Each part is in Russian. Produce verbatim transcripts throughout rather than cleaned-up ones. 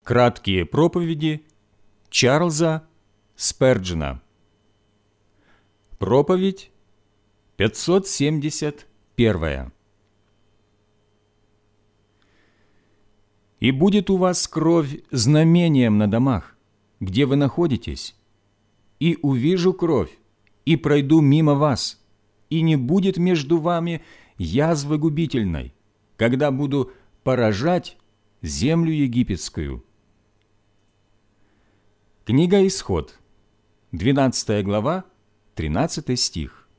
Краткие проповеди Чарльза Сперджена. Проповедь пятьсот семьдесят первая. «И будет у вас кровь знамением на домах, где вы находитесь, и увижу кровь, и пройду мимо вас, и не будет между вами язвы губительной, когда буду поражать землю египетскую». Книга Исход, двенадцатая глава, тринадцатый стих.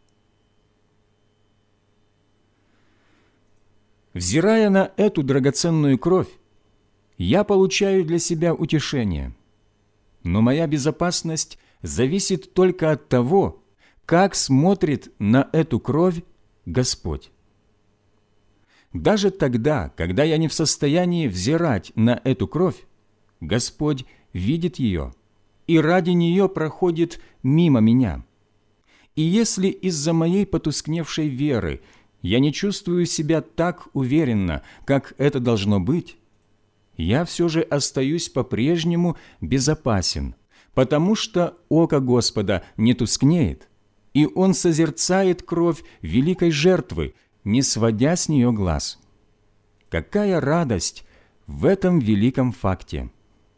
Взирая на эту драгоценную кровь, я получаю для себя утешение, но моя безопасность зависит только от того, как смотрит на эту кровь Господь. Даже тогда, когда я не в состоянии взирать на эту кровь, Господь видит ее и ради нее проходит мимо меня. И если из-за моей потускневшей веры я не чувствую себя так уверенно, как это должно быть, я все же остаюсь по-прежнему безопасен, потому что око Господа не тускнеет, и Он созерцает кровь великой жертвы, не сводя с нее глаз. Какая радость в этом великом факте!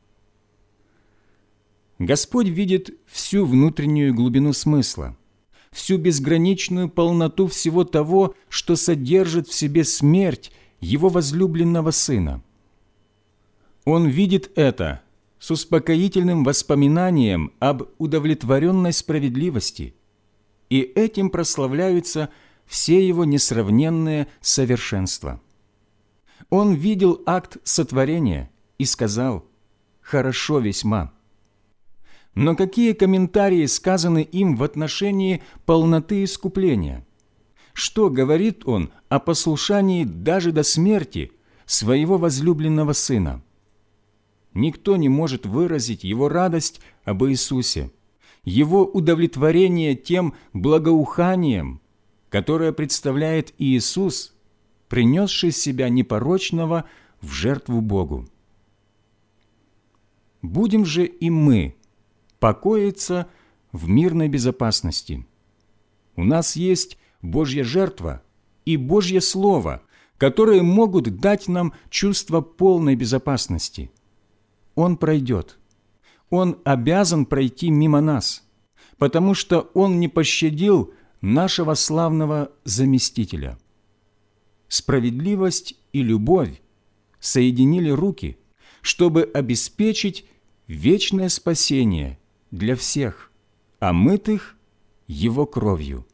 Господь видит всю внутреннюю глубину смысла, всю безграничную полноту всего того, что содержит в себе смерть Его возлюбленного Сына. Он видит это с успокоительным воспоминанием об удовлетворенной справедливости, и этим прославляются все Его несравненные совершенства. Он видел акт сотворения и сказал: «Хорошо весьма». Но какие комментарии сказаны им в отношении полноты искупления? Что говорит он о послушании даже до смерти своего возлюбленного Сына? Никто не может выразить его радость об Иисусе, его удовлетворение тем благоуханием, которое представляет Иисус, принесший себя непорочного в жертву Богу. Будем же и мы покоиться в мирной безопасности. У нас есть Божья жертва и Божье Слово, которые могут дать нам чувство полной безопасности. Он пройдет. Он обязан пройти мимо нас, потому что Он не пощадил нашего славного заместителя. Справедливость и любовь соединили руки, чтобы обеспечить вечное спасение для всех, омытых Его кровью.